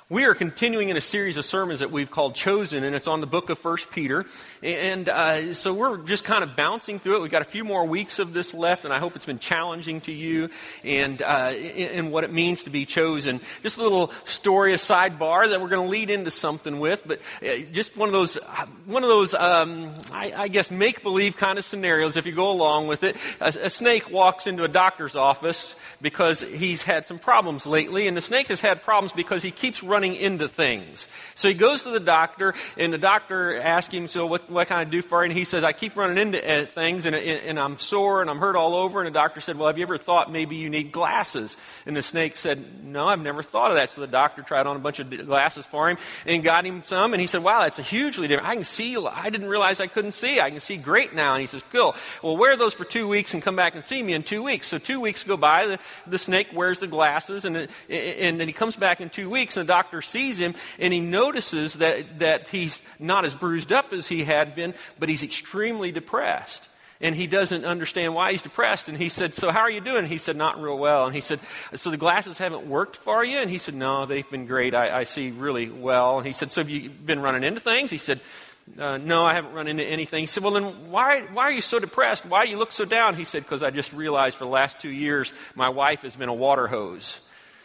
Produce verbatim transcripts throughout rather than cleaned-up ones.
We are continuing in a series of sermons that we've called Chosen, and it's on the book of First Peter. And uh, so we're just kind of bouncing through it. We've got a few more weeks of this left, and I hope it's been challenging to you and uh, in what it means to be chosen. Just a little story, a sidebar that we're going to lead into something with, but uh, just one of those, one of those, um, I, I guess, make-believe kind of scenarios, if you go along with it. A, a snake walks into a doctor's office because he's had some problems lately, and the snake has had problems because he keeps running running into things. So he goes to the doctor, and the doctor asks him, so what, what can I do for you? And he says, I keep running into uh, things, and, and, and I'm sore, and I'm hurt all over. And the doctor said, well, have you ever thought maybe you need glasses? And the snake said, no, I've never thought of that. So the doctor tried on a bunch of glasses for him and got him some, and he said, wow, that's a hugely different. I can see, I didn't realize I couldn't see. I can see great now. And he says, cool. Well, wear those for two weeks and come back and see me in two weeks. So two weeks go by, the, the snake wears the glasses, and, and then he comes back in two weeks, and the doctor sees him, and he notices that, that he's not as bruised up as he had been, but he's extremely depressed. And he doesn't understand why he's depressed. And he said, so how are you doing? He said, not real well. And he said, so the glasses haven't worked for you? And he said, no, they've been great. I, I see really well. And he said, so have you been running into things? He said, Uh, no, I haven't run into anything. He said, well, then why, why are you so depressed? Why do you look so down? He said, because I just realized for the last two years, my wife has been a water hose.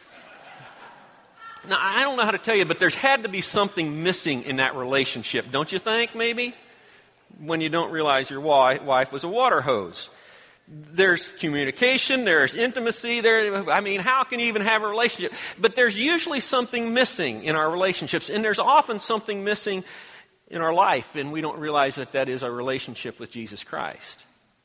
Now, I don't know how to tell you, but there's had to be something missing in that relationship, don't you think, maybe? When you don't realize your wife was a water hose. There's communication, there's intimacy, there. I mean, how can you even have a relationship? But there's usually something missing in our relationships, and there's often something missing in our life, and we don't realize that that is our relationship with Jesus Christ.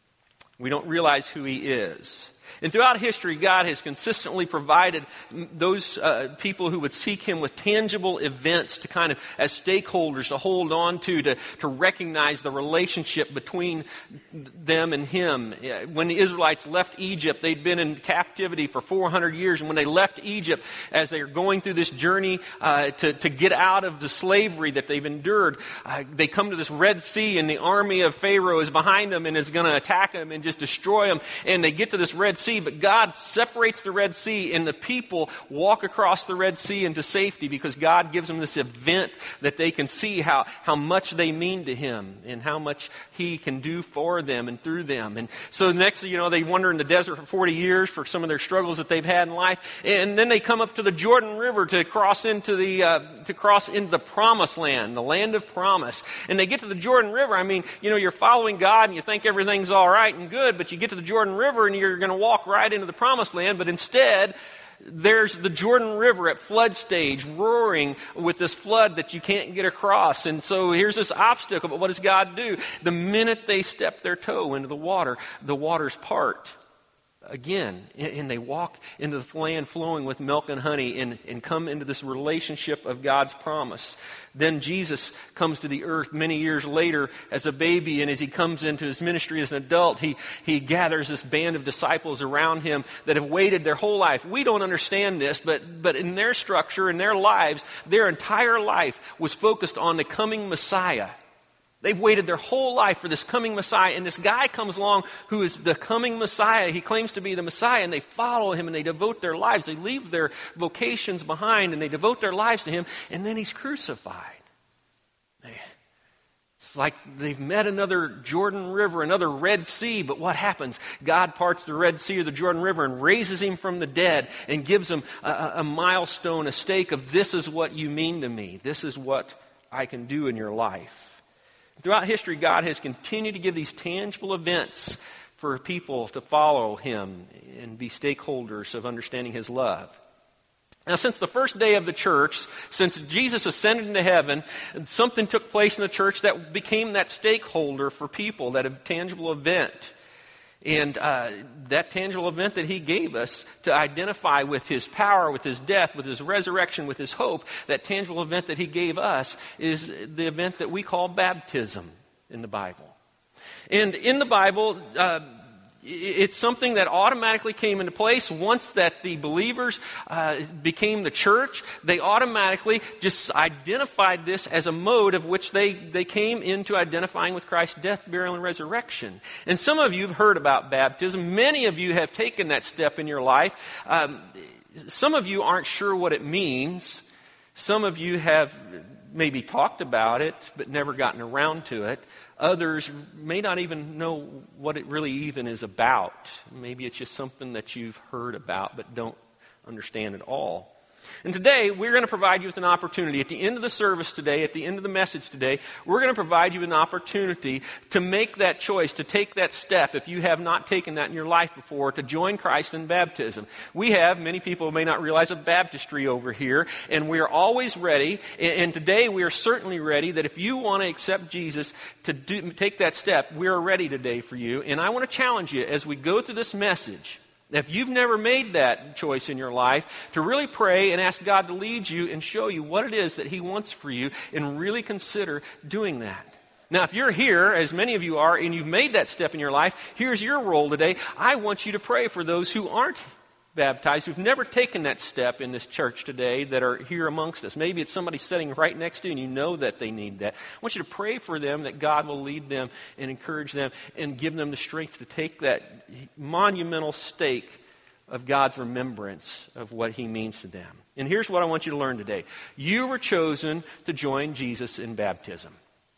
We don't realize who He is. And throughout history, God has consistently provided those uh, people who would seek Him with tangible events to kind of, as stakeholders, to hold on to, to, to recognize the relationship between them and Him. When the Israelites left Egypt, they'd been in captivity for four hundred years. And when they left Egypt, as they were going through this journey uh, to, to get out of the slavery that they've endured, uh, they come to this Red Sea, and the army of Pharaoh is behind them and is going to attack them and just destroy them. And they get to this Red Sea. But God separates the Red Sea, and the people walk across the Red Sea into safety because God gives them this event that they can see how, how much they mean to Him and how much He can do for them and through them. And so next thing you know, they wander in the desert for forty years for some of their struggles that they've had in life. And then they come up to the Jordan River to cross into the uh, to cross into the Promised Land, the land of promise. And they get to the Jordan River. I mean, you know, you're following God and you think everything's all right and good, but you get to the Jordan River and you're going to walk right into the Promised Land, but instead there's the Jordan River at flood stage, roaring with this flood that you can't get across. And so here's this obstacle, but what does God do? The minute they step their toe into the water, the waters part again, and they walk into the land flowing with milk and honey and, and come into this relationship of God's promise. Then Jesus comes to the earth many years later as a baby, and as He comes into His ministry as an adult, he, he gathers this band of disciples around Him that have waited their whole life. We don't understand this, but, but in their structure, in their lives, their entire life was focused on the coming Messiah. They've waited their whole life for this coming Messiah, and this guy comes along who is the coming Messiah. He claims to be the Messiah, and they follow Him, and they devote their lives. They leave their vocations behind, and they devote their lives to Him, and then He's crucified. It's like they've met another Jordan River, another Red Sea, but what happens? God parts the Red Sea or the Jordan River and raises Him from the dead and gives Him a, a milestone, a stake of, this is what you mean to me. This is what I can do in your life. Throughout history, God has continued to give these tangible events for people to follow Him and be stakeholders of understanding His love. Now, since the first day of the church, since Jesus ascended into heaven, something took place in the church that became that stakeholder for people, that a tangible event. And uh, that tangible event that He gave us to identify with His power, with His death, with His resurrection, with His hope, that tangible event that He gave us is the event that we call baptism in the Bible. And in the Bible, uh, it's something that automatically came into place once that the believers uh, became the church. They automatically just identified this as a mode of which they, they came into identifying with Christ's death, burial, and resurrection. And some of you have heard about baptism. Many of you have taken that step in your life. Um, some of you aren't sure what it means. Some of you have maybe talked about it, but never gotten around to it. Others may not even know what it really even is about. Maybe it's just something that you've heard about, but don't understand at all. And today, we're going to provide you with an opportunity. At the end of the service today, at the end of the message today, we're going to provide you an opportunity to make that choice, to take that step, if you have not taken that in your life before, to join Christ in baptism. We have, many people may not realize, a baptistry over here, and we are always ready. And today, we are certainly ready that if you want to accept Jesus, to do, take that step, we are ready today for you. And I want to challenge you as we go through this message, if you've never made that choice in your life, to really pray and ask God to lead you and show you what it is that He wants for you, and really consider doing that. Now, if you're here, as many of you are, and you've made that step in your life, here's your role today. I want you to pray for those who aren't baptized, who've never taken that step in this church today, that are here amongst us. Maybe it's somebody sitting right next to you and you know that they need that. I want you to pray for them, that God will lead them and encourage them and give them the strength to take that monumental stake of God's remembrance of what He means to them. And here's what I want you to learn today. You were chosen to join Jesus in baptism.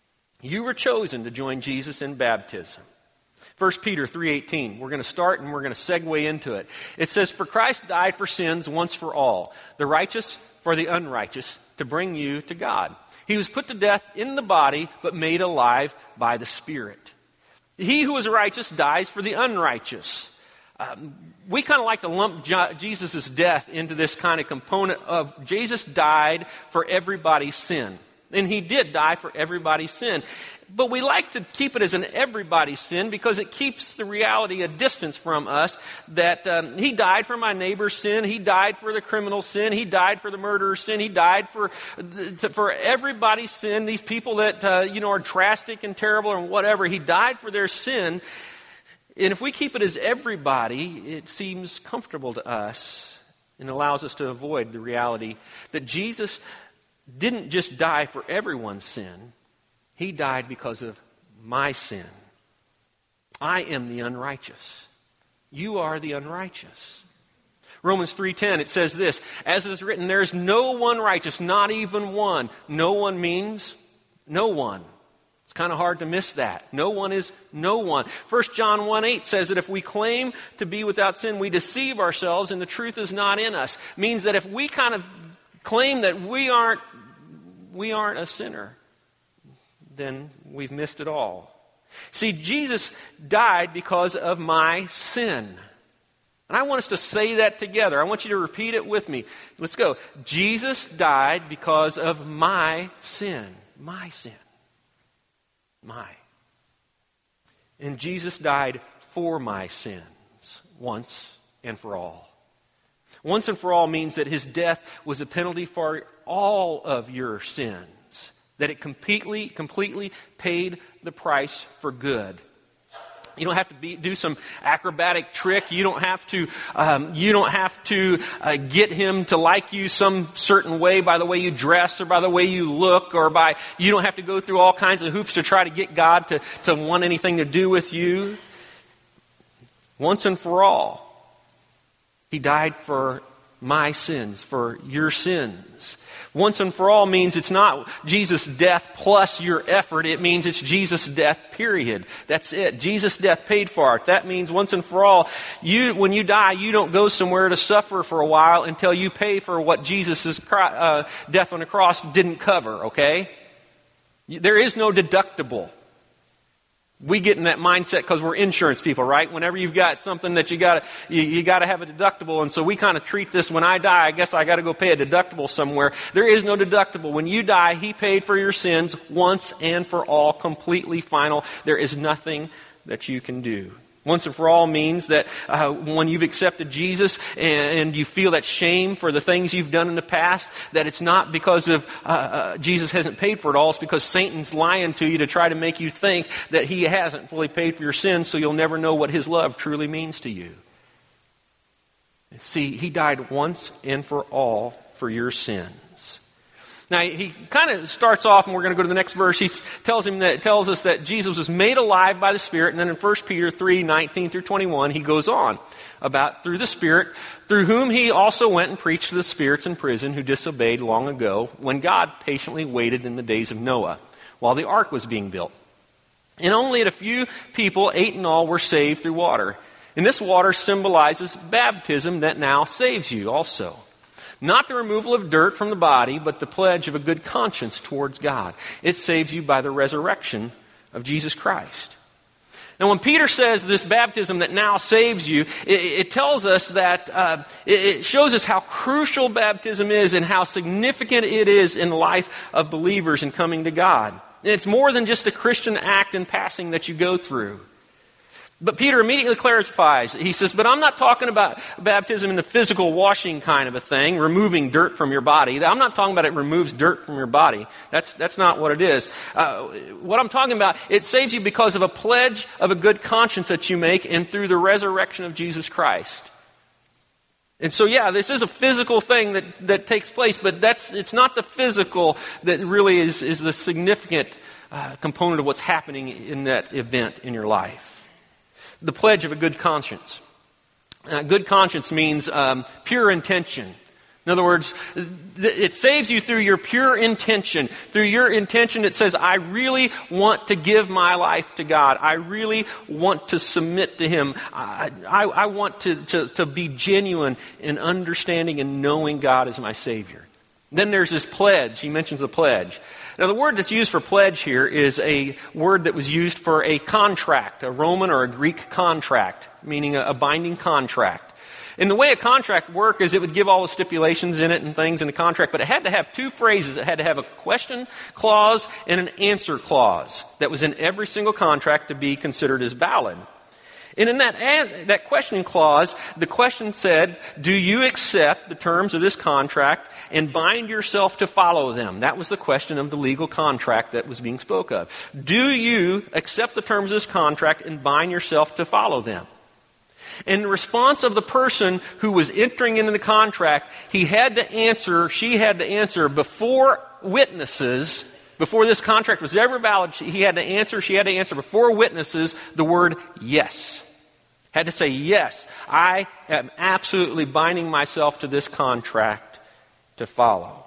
You were chosen to join Jesus in baptism. First Peter three eighteen. We're going to start and we're going to segue into it. It says, "For Christ died for sins once for all, the righteous for the unrighteous, to bring you to God. He was put to death in the body, but made alive by the Spirit. He who is righteous dies for the unrighteous." Um, we kind of like to lump Jo- Jesus' death into this kind of component of Jesus died for everybody's sin. And He did die for everybody's sin. But we like to keep it as an everybody's sin because it keeps the reality a distance from us, that um, He died for my neighbor's sin. He died for the criminal's sin. He died for the murderer's sin. He died for for everybody's sin. These people that uh, you know are drastic and terrible and whatever, He died for their sin. And if we keep it as everybody, it seems comfortable to us and allows us to avoid the reality that Jesus didn't just die for everyone's sin. He died because of my sin. I am the unrighteous. You are the unrighteous. Romans three ten, it says this, "As it is written, there is no one righteous, not even one." No one means no one. It's kind of hard to miss that. No one is no one. First John one eight says that if we claim to be without sin, we deceive ourselves and the truth is not in us. Means that if we kind of claim that we aren't we aren't a sinner, then we've missed it all. See, Jesus died because of my sin. And I want us to say that together. I want you to repeat it with me. Let's go. Jesus died because of my sin. My sin. My. And Jesus died for my sins once and for all. Once and for all means that His death was a penalty for all of your sins. That it completely, completely paid the price for good. You don't have to be, do some acrobatic trick. You don't have to. Um, you don't have to uh, get Him to like you some certain way by the way you dress or by the way you look, or by. You don't have to go through all kinds of hoops to try to get God to to want anything to do with you. Once and for all, He died for my sins, for your sins. Once and for all means it's not Jesus' death plus your effort. It means it's Jesus' death, period. That's it. Jesus' death paid for it. That means once and for all, you when you die, you don't go somewhere to suffer for a while until you pay for what Jesus' uh, death on the cross didn't cover, okay? There is no deductible. We get in that mindset because we're insurance people, right? Whenever you've got something that you got you, you got to have a deductible, and so we kind of treat this, when I die, I guess I got to go pay a deductible somewhere. There is no deductible. When you die, He paid for your sins once and for all, completely final. There is nothing that you can do. Once and for all means that uh, when you've accepted Jesus and, and you feel that shame for the things you've done in the past, that it's not because of uh, uh, Jesus hasn't paid for it all. It's because Satan's lying to you to try to make you think that He hasn't fully paid for your sins, so you'll never know what His love truly means to you. See, He died once and for all for your sins. Now, he kind of starts off, and we're going to go to the next verse. He tells him that tells us that Jesus was made alive by the Spirit. And then in First Peter three, nineteen through twenty-one, he goes on about through the Spirit, through whom he also went and preached to the spirits in prison who disobeyed long ago, when God patiently waited in the days of Noah, while the ark was being built. And only a few people, eight in all, were saved through water. And this water symbolizes baptism that now saves you also. Not the removal of dirt from the body, but the pledge of a good conscience towards God. It saves you by the resurrection of Jesus Christ. Now, when Peter says this baptism that now saves you, it, it tells us that, uh, it, it shows us how crucial baptism is and how significant it is in the life of believers in coming to God. It's more than just a Christian act and passing that you go through. But Peter immediately clarifies. He says, but I'm not talking about baptism in the physical washing kind of a thing, removing dirt from your body. I'm not talking about it removes dirt from your body. That's that's not what it is. Uh, what I'm talking about, it saves you because of a pledge of a good conscience that you make and through the resurrection of Jesus Christ. And so, yeah, this is a physical thing that, that takes place, but that's it's not the physical that really is, is the significant uh, component of what's happening in that event in your life. The pledge of a good conscience. Uh, good conscience means um, pure intention. In other words, th- it saves you through your pure intention. Through your intention, it says, I really want to give my life to God. I really want to submit to Him. I, I, I want to, to, to be genuine in understanding and knowing God as my Savior. Then there's this pledge. He mentions the pledge. Now, the word that's used for pledge here is a word that was used for a contract, a Roman or a Greek contract, meaning a, a binding contract. And the way a contract worked is it would give all the stipulations in it and things in the contract, but it had to have two phrases. It had to have a question clause and an answer clause that was in every single contract to be considered as valid. And in that that questioning clause, the question said, do you accept the terms of this contract and bind yourself to follow them? That was the question of the legal contract that was being spoke of. Do you accept the terms of this contract and bind yourself to follow them? In the response of the person who was entering into the contract, he had to answer, she had to answer before witnesses. Before this contract was ever valid, he had to answer, she had to answer before witnesses the word yes. Had to say, yes, I am absolutely binding myself to this contract to follow.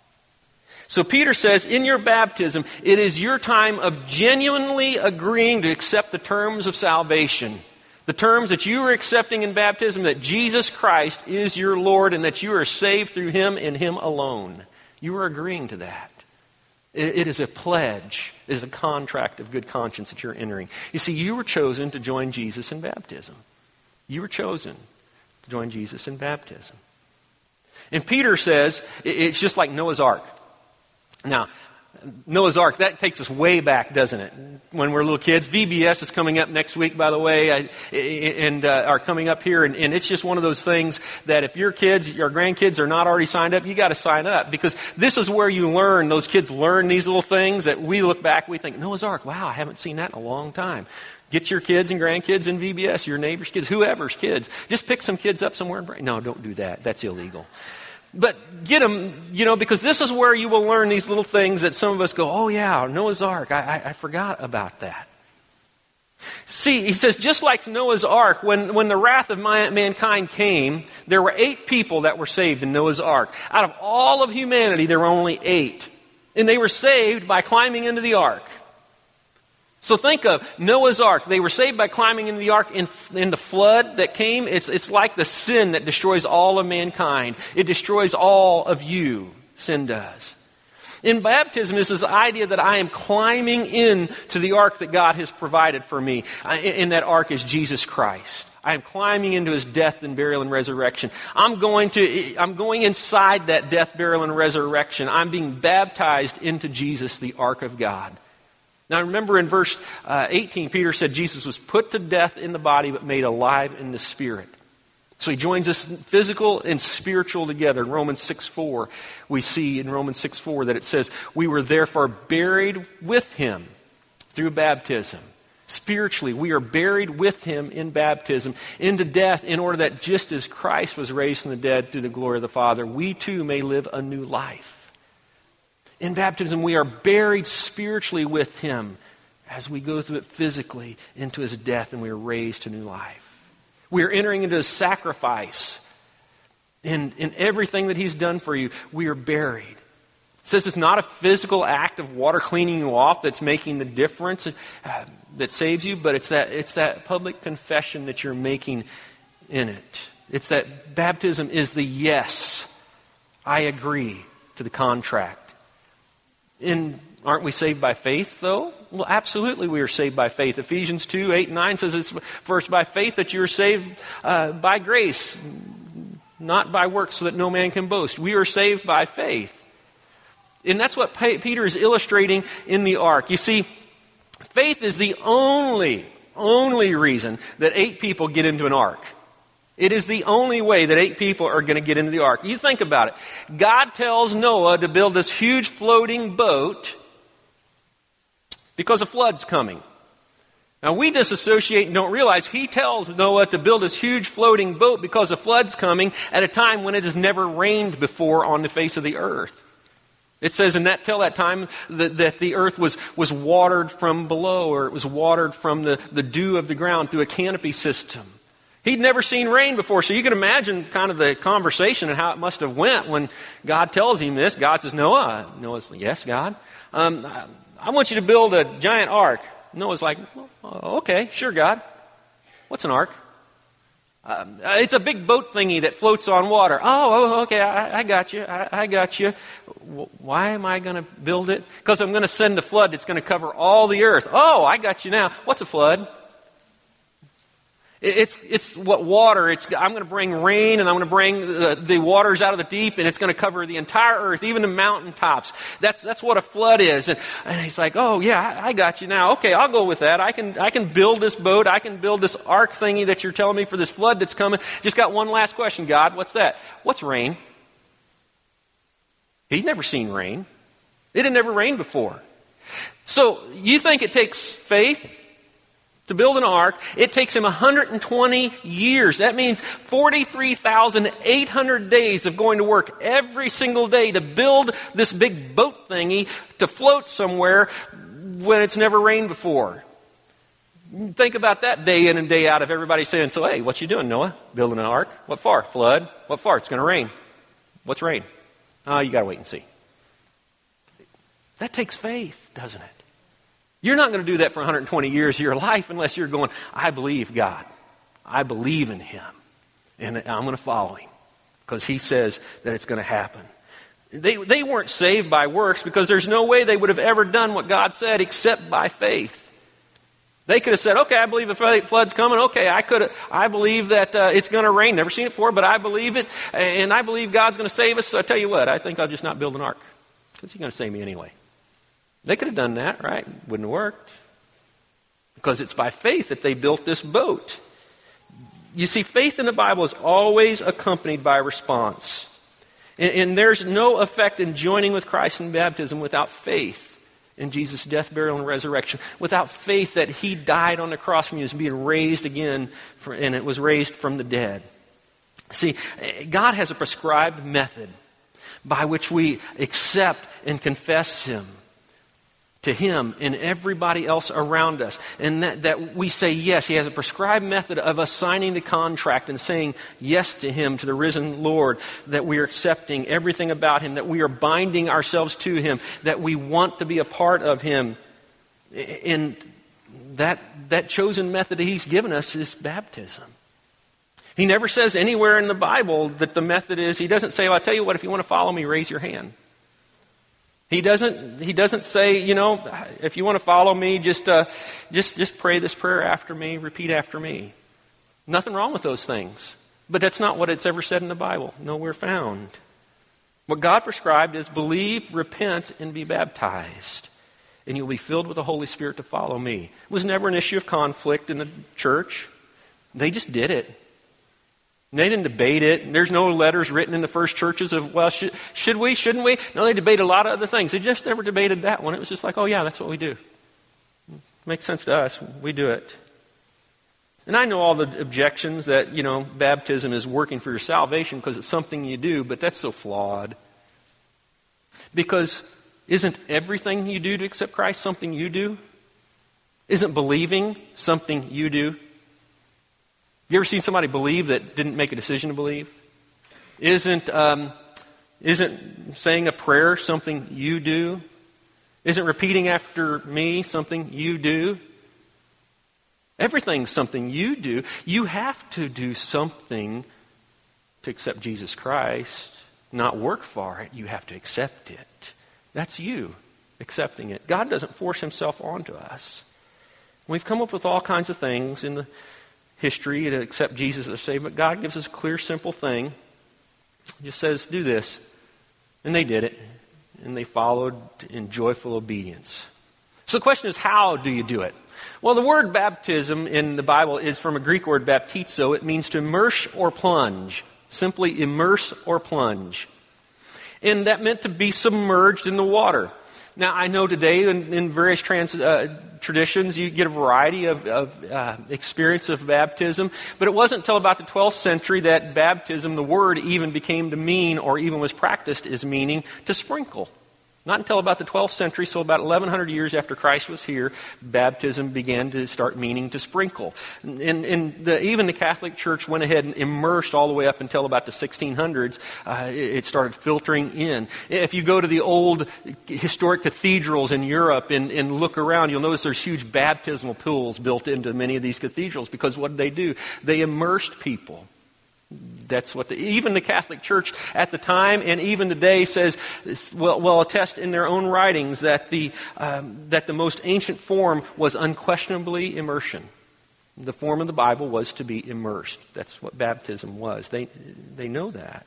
So Peter says, in your baptism, it is your time of genuinely agreeing to accept the terms of salvation. The terms that you are accepting in baptism, that Jesus Christ is your Lord and that you are saved through Him and Him alone. You are agreeing to that. It is a pledge. It is a contract of good conscience that you're entering. You see, you were chosen to join Jesus in baptism. You were chosen to join Jesus in baptism. And Peter says it's just like Noah's Ark. Now, Noah's Ark, that takes us way back, doesn't it? When we're little kids. V B S is coming up next week, by the way, and uh, are coming up here. And, and it's just one of those things that if your kids, your grandkids are not already signed up, you got to sign up. Because this is where you learn, those kids learn these little things that we look back, we think, Noah's Ark, wow, I haven't seen that in a long time. Get your kids and grandkids in V B S, your neighbor's kids, whoever's kids. Just pick some kids up somewhere and bring. No, don't do that. That's illegal. But get them, you know, because this is where you will learn these little things that some of us go, oh yeah, Noah's Ark, I, I, I forgot about that. See, he says, just like Noah's Ark, when, when the wrath of my, mankind came, there were eight people that were saved in Noah's Ark. Out of all of humanity, there were only eight. And they were saved by climbing into the ark. So think of Noah's Ark. They were saved by climbing into the ark in, in the flood that came. It's, it's like the sin that destroys all of mankind. It destroys all of you. Sin does. In baptism is this idea that I am climbing into the ark that God has provided for me. In that ark is Jesus Christ. I am climbing into His death and burial and resurrection. I'm going to, I'm going inside that death, burial, and resurrection. I'm being baptized into Jesus, the ark of God. Now remember in verse uh, eighteen, Peter said Jesus was put to death in the body but made alive in the spirit. So he joins us physical and spiritual together. In Romans six four, we see in Romans six four that it says, we were therefore buried with Him through baptism. Spiritually, we are buried with Him in baptism into death in order that just as Christ was raised from the dead through the glory of the Father, we too may live a new life. In baptism, we are buried spiritually with him as we go through it physically into his death, and we are raised to new life. We are entering into his sacrifice. In, in everything that he's done for you, we are buried. It says it's not a physical act of water cleaning you off that's making the difference, uh, that saves you, but it's that, it's that public confession that you're making in it. It's that baptism is the yes, I agree to the contract. And aren't we saved by faith, though? Well, absolutely we are saved by faith. Ephesians two, eight and nine says it's first by faith that you are saved uh, by grace, not by works, so that no man can boast. We are saved by faith. And that's what Peter is illustrating in the ark. You see, faith is the only, only reason that eight people get into an ark. It is the only way that eight people are going to get into the ark. You think about it. God tells Noah to build this huge floating boat because a flood's coming. Now we disassociate and don't realize he tells Noah to build this huge floating boat because a flood's coming at a time when it has never rained before on the face of the earth. It says in that till that time that, that the earth was, was watered from below, or it was watered from the, the dew of the ground through a canopy system. He'd never seen rain before, so you can imagine kind of the conversation and how it must have went when God tells him this. God says, Noah. Noah's like, yes, God. Um, I, I want you to build a giant ark. Noah's like, oh, okay, sure, God. What's an ark? Uh, it's a big boat thingy that floats on water. Oh, oh okay, I, I got you. I, I got you. Why am I going to build it? Because I'm going to send a flood that's going to cover all the earth. Oh, I got you now. What's a flood? It's it's what water. It's I'm going to bring rain, and I'm going to bring the, the waters out of the deep, and it's going to cover the entire earth, even the mountaintops. That's that's what a flood is. And, and he's like, oh yeah, I, I got you now. Okay, I'll go with that. I can I can build this boat. I can build this ark thingy that you're telling me for this flood that's coming. Just got one last question, God. What's that? What's rain? He's never seen rain. It had never rained before. So you think it takes faith to build an ark? It takes him one hundred twenty years. That means forty-three thousand eight hundred days of going to work every single day to build this big boat thingy to float somewhere when it's never rained before. Think about that day in and day out of everybody saying, so hey, what you doing, Noah? Building an ark? What for? Flood? What for? It's going to rain. What's rain? Oh, you got to wait and see. That takes faith, doesn't it? You're not going to do that for one hundred twenty years of your life unless you're going, I believe God. I believe in him. And I'm going to follow him because he says that it's going to happen. They, they weren't saved by works because there's no way they would have ever done what God said except by faith. They could have said, okay, I believe the flood's coming. Okay, I could. I believe that uh, it's going to rain. Never seen it before, but I believe it. And I believe God's going to save us. So I tell you what, I think I'll just not build an ark because he's going to save me anyway. They could have done that, right? Wouldn't have worked. Because it's by faith that they built this boat. You see, faith in the Bible is always accompanied by a response. And, and there's no effect in joining with Christ in baptism without faith in Jesus' death, burial, and resurrection. Without faith that he died on the cross for you and being raised again, for, and it was raised from the dead. See, God has a prescribed method by which we accept and confess him to him and everybody else around us. And that, that we say yes. He has a prescribed method of us signing the contract and saying yes to him, to the risen Lord, that we are accepting everything about him, that we are binding ourselves to him, that we want to be a part of him. And that, that chosen method that he's given us is baptism. He never says anywhere in the Bible that the method is, he doesn't say, well, I'll tell you what, if you want to follow me, raise your hand. He doesn't. He doesn't say, you know, if you want to follow me, just, uh, just, just pray this prayer after me, repeat after me. Nothing wrong with those things, but that's not what it's ever said in the Bible. Nowhere found. What God prescribed is believe, repent, and be baptized, and you'll be filled with the Holy Spirit to follow me. It was never an issue of conflict in the church. They just did it. They didn't debate it. There's no letters written in the first churches of, well, should, should we, shouldn't we? No, they debated a lot of other things. They just never debated that one. It was just like, oh yeah, that's what we do. Makes sense to us. We do it. And I know all the objections that, you know, baptism is working for your salvation because it's something you do, but that's so flawed. Because isn't everything you do to accept Christ something you do? Isn't believing something you do? Have you ever seen somebody believe that didn't make a decision to believe? Isn't um, isn't saying a prayer something you do? Isn't repeating after me something you do? Everything's something you do. You have to do something to accept Jesus Christ, not work for it. You have to accept it. That's you accepting it. God doesn't force himself onto us. We've come up with all kinds of things in the history to accept Jesus as Savior, but God gives us a clear, simple thing. He just says, do this. And they did it. And they followed in joyful obedience. So the question is, how do you do it? Well, the word baptism in the Bible is from a Greek word, baptizo. It means to immerse or plunge. Simply immerse or plunge. And that meant to be submerged in the water. Now, I know today in, in various trans, uh, traditions you get a variety of, of uh, experience of baptism, but it wasn't until about the twelfth century that baptism, the word, even became to mean or even was practiced as meaning to sprinkle. Not until about the twelfth century, so about eleven hundred years after Christ was here, baptism began to start meaning to sprinkle. And, and the, even the Catholic Church went ahead and immersed all the way up until about the sixteen hundreds. Uh, it, it started filtering in. If you go to the old historic cathedrals in Europe and, and look around, you'll notice there's huge baptismal pools built into many of these cathedrals because what did they do? They immersed people. That's what the, even the Catholic Church at the time and even today says, well, well attest in their own writings that the um, that the most ancient form was unquestionably immersion. The form of the Bible was to be immersed. That's what baptism was. They they know that.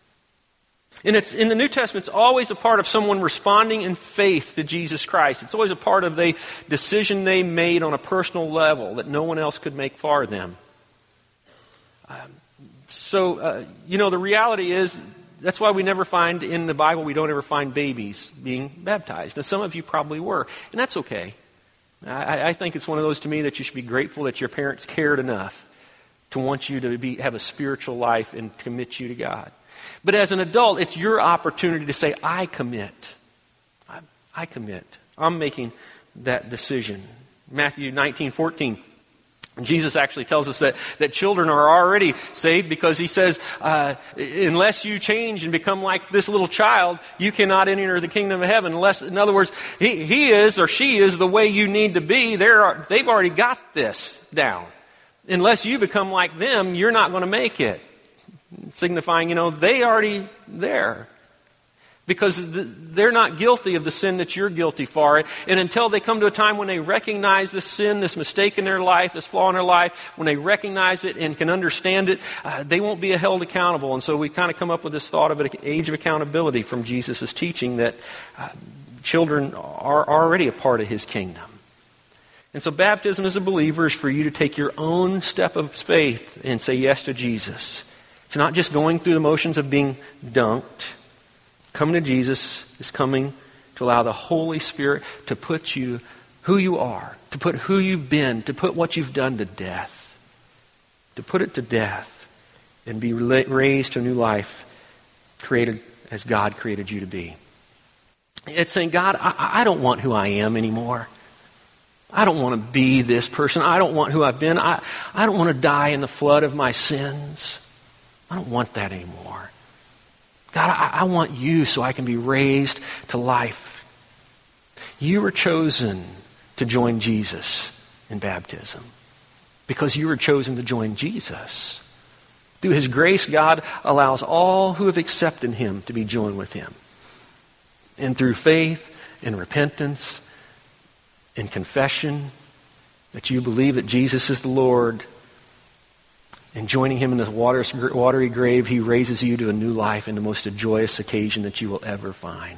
And it's in the New Testament, it's always a part of someone responding in faith to Jesus Christ. It's always a part of the decision they made on a personal level that no one else could make for them. Um, So, uh, you know, the reality is, that's why we never find in the Bible, we don't ever find babies being baptized. Now, some of you probably were, and that's okay. I, I think it's one of those to me that you should be grateful that your parents cared enough to want you to be have a spiritual life and commit you to God. But as an adult, it's your opportunity to say, I commit. I, I commit. I'm making that decision. Matthew nineteen fourteen. Jesus actually tells us that, that children are already saved because he says, uh, unless you change and become like this little child, you cannot enter the kingdom of heaven. Unless, in other words, he, he is or she is the way you need to be. They're, they've already got this down. Unless you become like them, you're not going to make it. Signifying, you know, they already there. Because they're not guilty of the sin that you're guilty for. And until they come to a time when they recognize this sin, this mistake in their life, this flaw in their life, when they recognize it and can understand it, uh, they won't be held accountable. And so we kind of come up with this thought of an age of accountability from Jesus' teaching that uh, children are already a part of his kingdom. And so baptism as a believer is for you to take your own step of faith and say yes to Jesus. It's not just going through the motions of being dunked. Coming to Jesus is coming to allow the Holy Spirit to put you who you are, to put who you've been, to put what you've done to death, to put it to death and be raised to a new life created as God created you to be. It's saying, God, I, I don't want who I am anymore. I don't want to be this person. I don't want who I've been. I, I don't want to die in the flood of my sins. I don't want that anymore. God, I, I want you so I can be raised to life. You were chosen to join Jesus in baptism because you were chosen to join Jesus. Through his grace, God allows all who have accepted him to be joined with him. And through faith and repentance and confession that you believe that Jesus is the Lord, and joining him in this watery grave, he raises you to a new life in the most joyous occasion that you will ever find.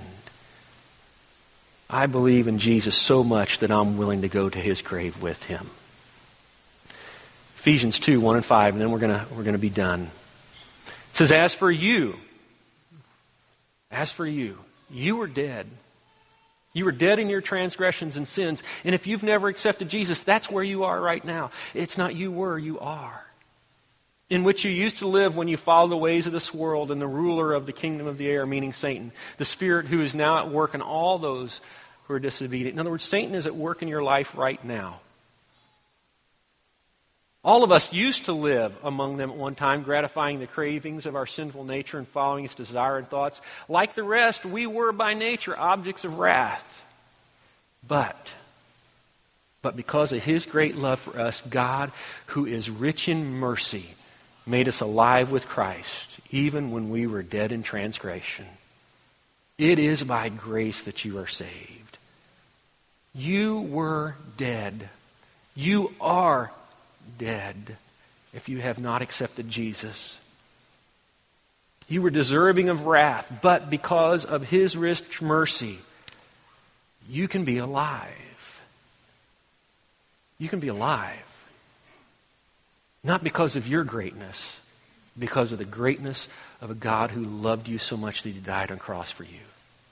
I believe in Jesus so much that I'm willing to go to his grave with him. Ephesians two, one and five, and then we're gonna we're gonna be done. It says, as for you, as for you, you were dead. You were dead in your transgressions and sins. And if you've never accepted Jesus, that's where you are right now. It's not you were, you are. in which you used to live when you followed the ways of this world and the ruler of the kingdom of the air, meaning Satan, the spirit who is now at work in all those who are disobedient. In other words, Satan is at work in your life right now. All of us used to live among them at one time, gratifying the cravings of our sinful nature and following its desire and thoughts. Like the rest, we were by nature objects of wrath. But, but because of His great love for us, God, who is rich in mercy, made us alive with Christ, even when we were dead in transgression. It is by grace that you are saved. You were dead. You are dead if you have not accepted Jesus. You were deserving of wrath, but because of His rich mercy, you can be alive. You can be alive. Not because of your greatness, because of the greatness of a God who loved you so much that He died on the cross for you.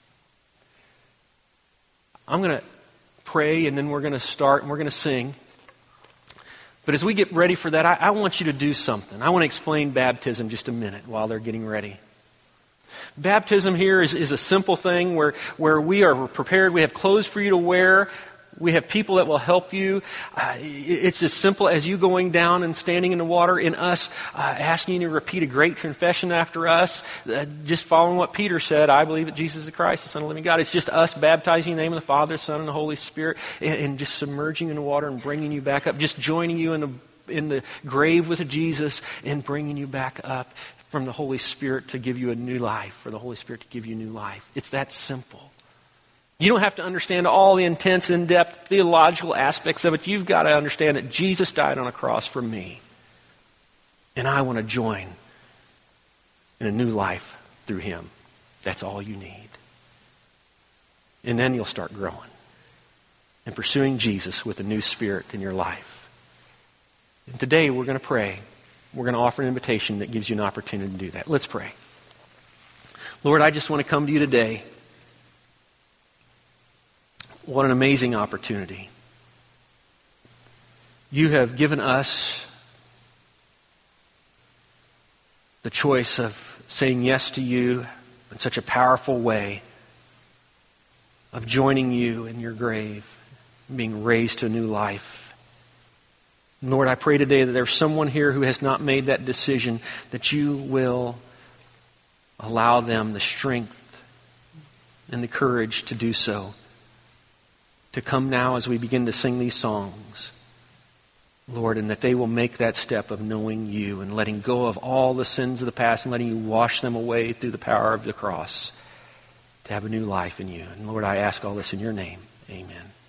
I'm going to pray, and then we're going to start, and we're going to sing. But as we get ready for that, I, I want you to do something. I want to explain baptism just a minute while they're getting ready. Baptism here is, is a simple thing where, where we are prepared. We have clothes for you to wear. We have people that will help you. Uh, it's as simple as you going down and standing in the water, and us uh, asking you to repeat a great confession after us, uh, just following what Peter said, I believe that Jesus is the Christ, the Son of the living God. It's just us baptizing in the name of the Father, Son, and the Holy Spirit, and, and just submerging in the water and bringing you back up, just joining you in the, in the grave with Jesus and bringing you back up from the Holy Spirit to give you a new life, for the Holy Spirit to give you new life. It's that simple. You don't have to understand all the intense, in-depth theological aspects of it. You've got to understand that Jesus died on a cross for me. And I want to join in a new life through Him. That's all you need. And then you'll start growing and pursuing Jesus with a new spirit in your life. And today we're going to pray. We're going to offer an invitation that gives you an opportunity to do that. Let's pray. Lord, I just want to come to you today. What an amazing opportunity. You have given us the choice of saying yes to you in such a powerful way, of joining you in your grave, being raised to a new life. Lord, I pray today that there's someone here who has not made that decision, that you will allow them the strength and the courage to do so. To come now as we begin to sing these songs, Lord, and that they will make that step of knowing you and letting go of all the sins of the past and letting you wash them away through the power of the cross to have a new life in you. And Lord, I ask all this in your name. Amen.